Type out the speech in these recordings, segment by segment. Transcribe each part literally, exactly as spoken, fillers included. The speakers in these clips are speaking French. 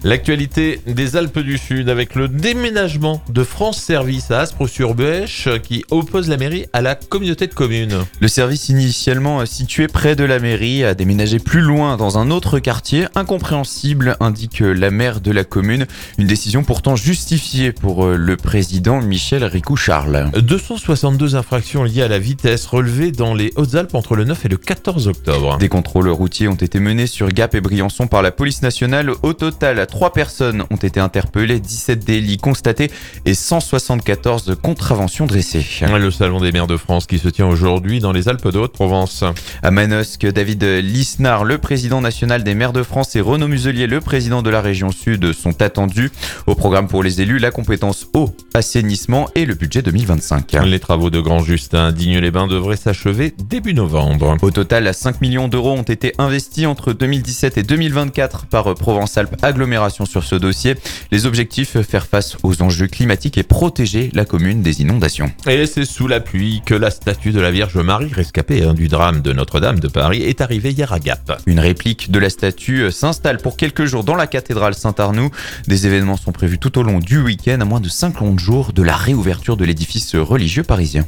L'actualité des Alpes du Sud avec le déménagement de France Service à Aspres-sur-Buëch qui oppose la mairie à la communauté de communes. Le service initialement situé près de la mairie a déménagé plus loin dans un autre quartier. Incompréhensible, indique la maire de la commune. Une décision pourtant justifiée pour le président Michel Ricou-Charles. deux cent soixante-deux infractions liées à la vitesse relevées dans les Hautes-Alpes entre le neuf et le quatorze octobre. Des contrôles routiers ont été menés sur Gap et Briançon par la police nationale. Au total, trois personnes ont été interpellées, dix-sept délits constatés et cent soixante-quatorze contraventions dressées. Le salon des maires de France qui se tient aujourd'hui dans les Alpes de Haute-Provence. À Manosque, David Lisnard, le président national des maires de France, et Renaud Muselier, le président de la région Sud, sont attendus. Au programme pour les élus, la compétence eau, assainissement et le budget deux mille vingt-cinq. Les travaux de Grand Justin, Digne-les-Bains devraient s'achever début novembre. Au total, cinq millions d'euros ont été investis entre deux mille dix-sept et deux mille vingt-quatre par Provence-Alpes Agglomération sur ce dossier. Les objectifs, faire face aux enjeux climatiques et protéger la commune des inondations. Et c'est sous la pluie que la statue de la Vierge Marie, rescapée hein, du drame de Notre-Dame de Paris, est arrivée hier à Gap. Une réplique de la statue s'installe pour quelques jours dans la cathédrale Saint-Arnoux. Des événements sont prévus tout au long du week-end, à moins de cinquante jours de la réouverture de l'édifice religieux parisien.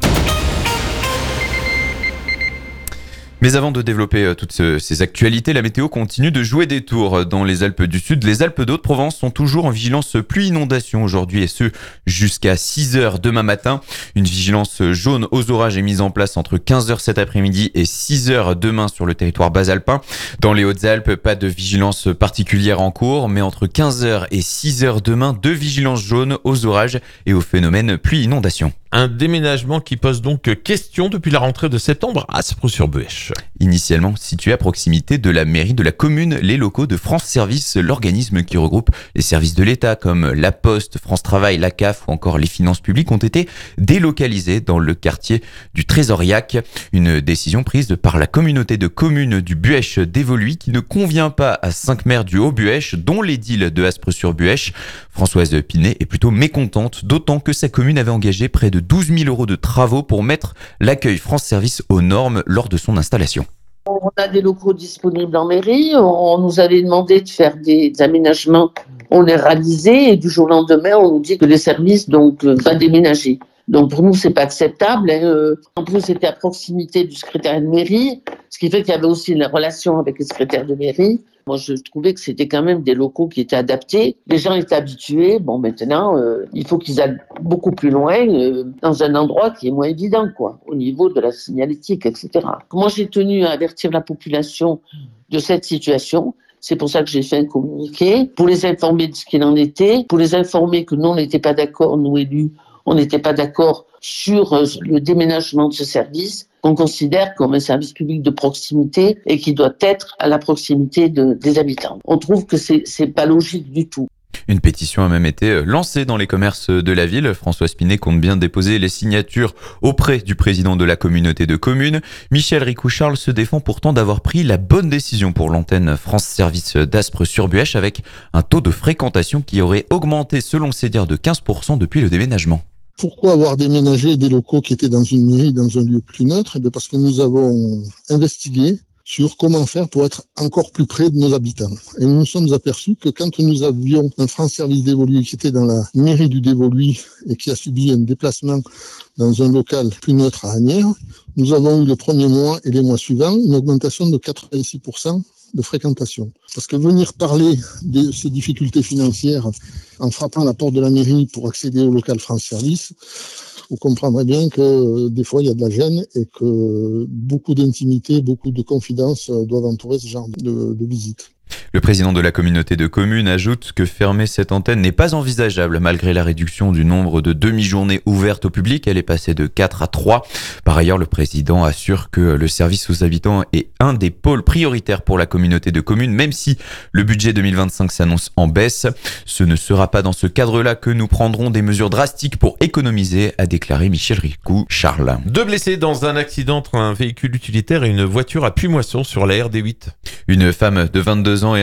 Mais avant de développer toutes ces actualités, la météo continue de jouer des tours dans les Alpes du Sud. Les Alpes d'Haute-Provence sont toujours en vigilance pluie-inondation aujourd'hui et ce jusqu'à six heures demain matin. Une vigilance jaune aux orages est mise en place entre quinze heures cet après-midi et six heures demain sur le territoire basalpin. Dans les Hautes-Alpes, pas de vigilance particulière en cours, mais entre quinze heures et six heures demain, deux vigilances jaunes aux orages et aux phénomènes pluie-inondation. Un déménagement qui pose donc question depuis la rentrée de septembre à Aspres-sur-Buëch. Initialement situé à proximité de la mairie de la commune, les locaux de France Service, l'organisme qui regroupe les services de l'État comme la Poste, France Travail, la C A F ou encore les finances publiques, ont été délocalisés dans le quartier du Trésoriac. Une décision prise par la communauté de communes du Buëch d'Évoluy qui ne convient pas à cinq maires du Haut-Buëch, dont l'édile de Aspres-sur-Buëch. Françoise Pinet est plutôt mécontente, d'autant que sa commune avait engagé près de douze mille euros de travaux pour mettre l'accueil France Service aux normes lors de son installation. On a des locaux disponibles en mairie, on nous avait demandé de faire des aménagements, on les réalisait et du jour au lendemain on nous dit que le service donc va déménager. Donc pour nous c'est pas acceptable. Hein. En plus c'était à proximité du secrétariat de mairie, ce qui fait qu'il y avait aussi une relation avec le secrétaire de mairie. Moi, je trouvais que c'était quand même des locaux qui étaient adaptés. Les gens étaient habitués. Bon, maintenant, euh, il faut qu'ils aillent beaucoup plus loin, euh, dans un endroit qui est moins évident, quoi, au niveau de la signalétique, et cetera. Moi, j'ai tenu à avertir la population de cette situation. C'est pour ça que j'ai fait un communiqué, pour les informer de ce qu'il en était, pour les informer que nous, on n'était pas d'accord, nous élus, on n'était pas d'accord sur euh, le déménagement de ce service, qu'on considère comme un service public de proximité et qui doit être à la proximité de, des habitants. On trouve que c'est, c'est pas logique du tout. Une pétition a même été lancée dans les commerces de la ville. François Pinet compte bien déposer les signatures auprès du président de la communauté de communes. Michel Ricou-Charles se défend pourtant d'avoir pris la bonne décision pour l'antenne France Service d'Aspres-sur-Buëch avec un taux de fréquentation qui aurait augmenté selon ses dires de quinze pour cent depuis le déménagement. Pourquoi avoir déménagé des locaux qui étaient dans une mairie, dans un lieu plus neutre ? Eh bien parce que nous avons investigué sur comment faire pour être encore plus près de nos habitants. Et nous nous sommes aperçus que quand nous avions un France Service d'Évoluy qui était dans la mairie du d'Évoluy et qui a subi un déplacement dans un local plus neutre à Asnières, nous avons eu le premier mois et les mois suivants une augmentation de quatre-vingt-six pour cent de fréquentation. Parce que venir parler de ces difficultés financières en frappant la porte de la mairie pour accéder au local France Service, vous comprendrez bien que euh, des fois il y a de la gêne et que beaucoup d'intimité, beaucoup de confidence euh, doivent entourer ce genre de, de visite. Le président de la communauté de communes ajoute que fermer cette antenne n'est pas envisageable malgré la réduction du nombre de demi-journées ouvertes au public. Elle est passée de quatre à trois. Par ailleurs, le président assure que le service aux habitants est un des pôles prioritaires pour la communauté de communes, même si le budget deux mille vingt-cinq s'annonce en baisse. Ce ne sera pas dans ce cadre-là que nous prendrons des mesures drastiques pour économiser, a déclaré Michel Ricou-Charles. Deux blessés dans un accident entre un véhicule utilitaire et une voiture à Puimoisson sur la R D huit. Une femme de vingt-deux ans et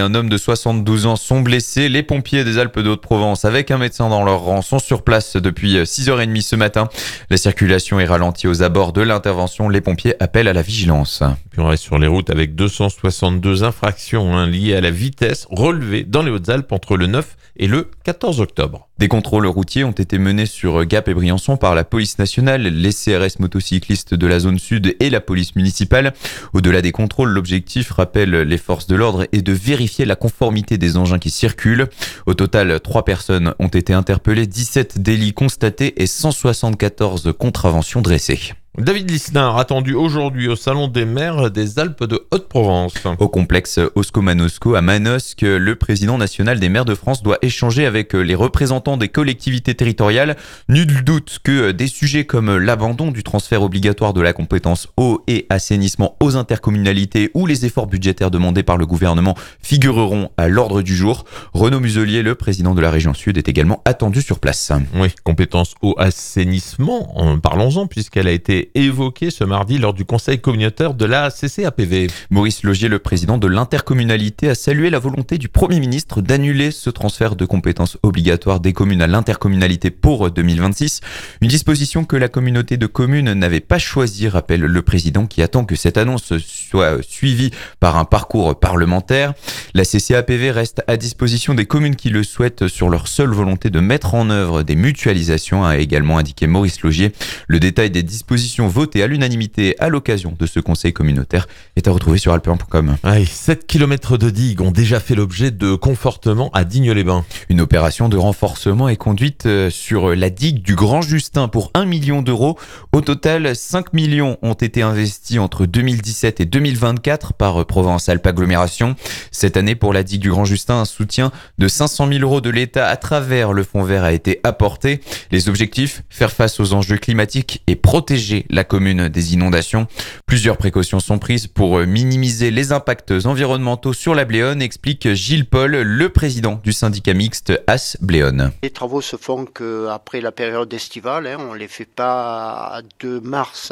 un homme de soixante-douze ans sont blessés. Les pompiers des Alpes de Haute-Provence, avec un médecin dans leur rang, sont sur place depuis six heures trente ce matin. La circulation est ralentie aux abords de l'intervention. Les pompiers appellent à la vigilance. Puis on reste sur les routes avec deux cent soixante-deux infractions hein, liées à la vitesse relevées dans les Hautes-Alpes entre le neuf et le quatorze octobre. Des contrôles routiers ont été menés sur Gap et Briançon par la police nationale, les C R S motocyclistes de la zone sud et la police municipale. Au-delà des contrôles, l'objectif, rappelle les forces de l'ordre, est de vérifier la conformité des engins qui circulent. Au total, trois personnes ont été interpellées, dix-sept délits constatés et cent soixante-quatorze contraventions dressées. David Lisnard, attendu aujourd'hui au Salon des maires des Alpes de Haute-Provence. Au complexe Osco-Manosco à Manosque, le président national des maires de France doit échanger avec les représentants des collectivités territoriales. Nul doute que des sujets comme l'abandon du transfert obligatoire de la compétence eau et assainissement aux intercommunalités ou les efforts budgétaires demandés par le gouvernement figureront à l'ordre du jour. Renaud Muselier, le président de la région Sud, est également attendu sur place. Oui, compétence eau assainissement, parlons-en puisqu'elle a été évoqué ce mardi lors du conseil communautaire de la C C A P V. Maurice Logier, le président de l'intercommunalité, a salué la volonté du Premier ministre d'annuler ce transfert de compétences obligatoires des communes à l'intercommunalité pour deux mille vingt-six. Une disposition que la communauté de communes n'avait pas choisie, rappelle le président, qui attend que cette annonce soit suivie par un parcours parlementaire. La C C A P V reste à disposition des communes qui le souhaitent sur leur seule volonté de mettre en œuvre des mutualisations, a également indiqué Maurice Logier. Le détail des dispositions votées à l'unanimité à l'occasion de ce conseil communautaire est à retrouver sur alpe un point com. Ouais, sept kilomètres de digues ont déjà fait l'objet de confortement à Digne-les-Bains. Une opération de renforcement est conduite sur la digue du Grand Justin pour un million d'euros. Au total, cinq millions ont été investis entre deux mille dix-sept et deux mille vingt-quatre par Provence-Alpes Agglomération. Cette année, pour la digue du Grand Justin, un soutien de cinq cent mille euros de l'État à travers le fonds vert a été apporté. Les objectifs, faire face aux enjeux climatiques et protéger la commune des inondations. Plusieurs précautions sont prises pour minimiser les impacts environnementaux sur la Bléone, explique Gilles Paul, le président du syndicat mixte A S Bléone. Les travaux se font qu'après la période estivale, hein, on ne les fait pas de mars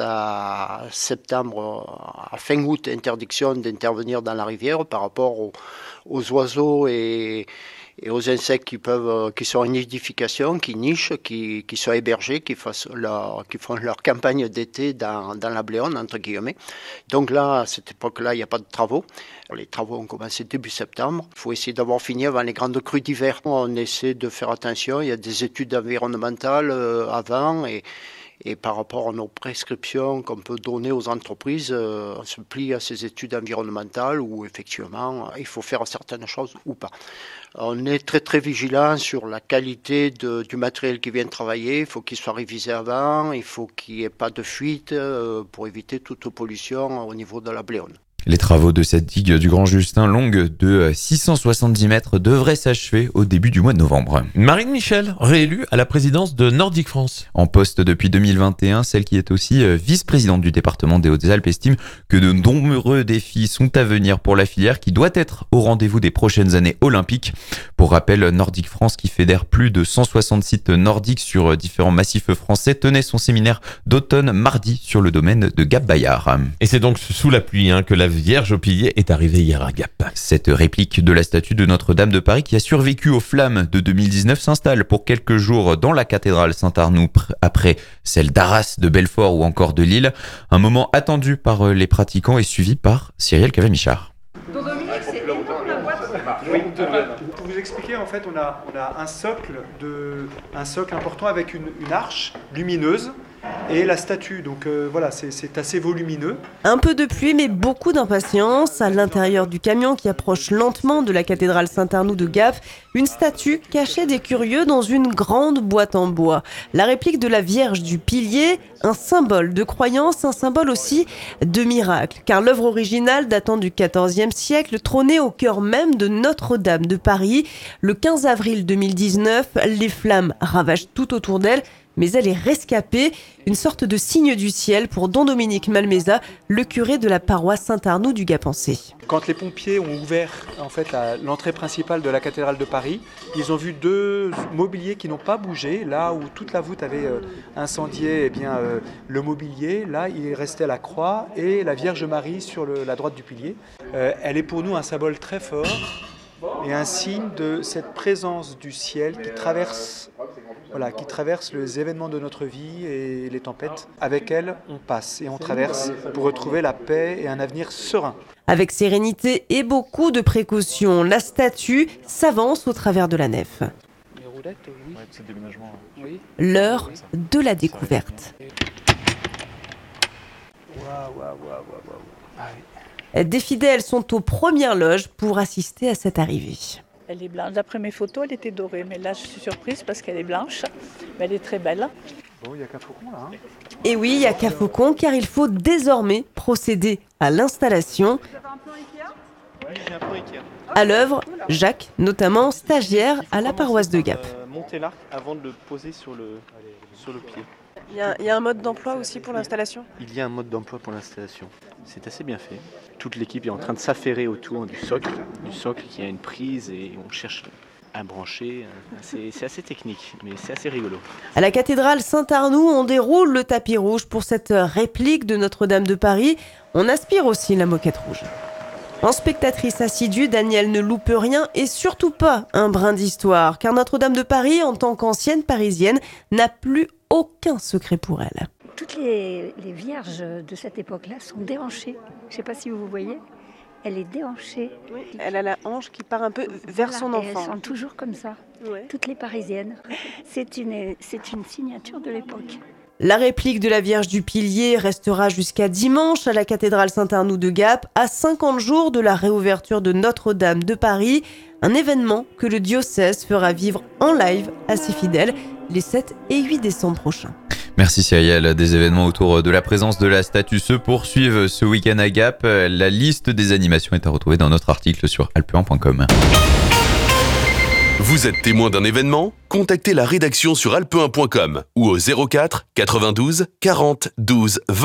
à septembre, à fin août, interdiction d'intervenir dans la rivière par rapport aux, aux oiseaux et et aux insectes qui peuvent, qui sont en nidification, qui nichent, qui, qui sont hébergés, qui, fassent leur, qui font leur campagne d'été dans, dans la Bléone, entre guillemets. Donc là, à cette époque-là, il n'y a pas de travaux. Les travaux ont commencé début septembre. Il faut essayer d'avoir fini avant les grandes crues d'hiver. On essaie de faire attention. Il y a des études environnementales avant et Et par rapport à nos prescriptions qu'on peut donner aux entreprises, on se plie à ces études environnementales où effectivement il faut faire certaines choses ou pas. On est très très vigilant sur la qualité de, du matériel qui vient travailler. Il faut qu'il soit révisé avant, il faut qu'il n'y ait pas de fuite pour éviter toute pollution au niveau de la Bléone. Les travaux de cette digue du Grand Justin, longue de six cent soixante-dix mètres, devraient s'achever au début du mois de novembre. Marine Michel, réélue à la présidence de Nordic France. En poste depuis deux mille vingt et un, celle qui est aussi vice-présidente du département des Hautes-Alpes estime que de nombreux défis sont à venir pour la filière qui doit être au rendez-vous des prochaines années olympiques. Pour rappel, Nordic France, qui fédère plus de cent soixante sites nordiques sur différents massifs français, tenait son séminaire d'automne mardi sur le domaine de Gap-Bayard. Et c'est donc sous la pluie hein, que la Vierge au pilier est arrivée hier à Gap. Cette réplique de la statue de Notre-Dame de Paris qui a survécu aux flammes de deux mille dix-neuf s'installe pour quelques jours dans la cathédrale Saint-Arnoux après celle d'Arras, de Belfort ou encore de Lille. Un moment attendu par les pratiquants et suivi par Cyril Cavamichard. Donc Dominique, c'est énorme la boîte. Oui, pour vous expliquer, en fait, on a, on a un socle de, un socle important avec une, une arche lumineuse. Et la statue, donc euh, voilà, c'est, c'est assez volumineux. Un peu de pluie, mais beaucoup d'impatience. À l'intérieur du camion qui approche lentement de la cathédrale Saint-Arnoux de Gap, une statue cachait des curieux dans une grande boîte en bois. La réplique de la Vierge du Pilier, un symbole de croyance, un symbole aussi de miracle. Car l'œuvre originale datant du quatorzième siècle trônait au cœur même de Notre-Dame de Paris. Le quinze avril deux mille dix-neuf, les flammes ravagent tout autour d'elle, mais elle est rescapée, une sorte de signe du ciel pour don Dominique Malmeza, le curé de la paroisse Saint-Arnoux du Gapençay. Quand les pompiers ont ouvert en fait, la, l'entrée principale de la cathédrale de Paris, ils ont vu deux mobiliers qui n'ont pas bougé. Là où toute la voûte avait euh, incendié eh bien, euh, le mobilier, là il restait la croix et la Vierge Marie sur le, la droite du pilier. Euh, elle est pour nous un symbole très fort et un signe de cette présence du ciel qui traverse, voilà, qui traverse les événements de notre vie et les tempêtes. Avec elle, on passe et on traverse pour retrouver la paix et un avenir serein. Avec sérénité et beaucoup de précautions, la statue s'avance au travers de la nef. L'heure de la découverte. Des fidèles sont aux premières loges pour assister à cette arrivée. Elle est blanche. D'après mes photos, elle était dorée. Mais là, je suis surprise parce qu'elle est blanche. Mais elle est très belle. Bon, il n'y a qu'un faucon là. Hein. Et oui, il n'y a qu'un faucon car il faut désormais procéder à l'installation. Vous avez un plan Ikea ? Oui, j'ai un plan Ikea. À l'œuvre, Jacques, notamment stagiaire à la paroisse de Gap. Euh, monter l'arc avant de le poser sur le, sur le pied. Il y, a, il y a un mode d'emploi aussi pour l'installation ? Il y a un mode d'emploi pour l'installation. C'est assez bien fait. Toute l'équipe est en train de s'affairer autour du socle, du socle qui a une prise et on cherche à brancher. C'est, c'est assez technique, mais c'est assez rigolo. À la cathédrale Saint-Arnoux, on déroule le tapis rouge pour cette réplique de Notre-Dame de Paris. On aspire aussi la moquette rouge. En spectatrice assidue, Danielle ne loupe rien et surtout pas un brin d'histoire, car Notre-Dame de Paris, en tant qu'ancienne parisienne, n'a plus aucun secret pour elle. Toutes les, les vierges de cette époque-là sont déhanchées. Je ne sais pas si vous voyez. Elle est déhanchée. Oui, elle a la hanche qui part un peu vers voilà, son enfant. Elles sont toujours comme ça, ouais. Toutes les parisiennes. C'est une, c'est une signature de l'époque. La réplique de la Vierge du Pilier restera jusqu'à dimanche à la cathédrale Saint-Arnoux de Gap, à cinquante jours de la réouverture de Notre-Dame de Paris. Un événement que le diocèse fera vivre en live à ses fidèles les sept et huit décembre prochains. Merci Cyrielle. Des événements autour de la présence de la statue se poursuivent ce week-end à Gap. La liste des animations est à retrouver dans notre article sur alpe un point com. Vous êtes témoin d'un événement ? Contactez la rédaction sur alpe un point com ou au zéro quatre quatre-vingt-douze quarante douze vingt.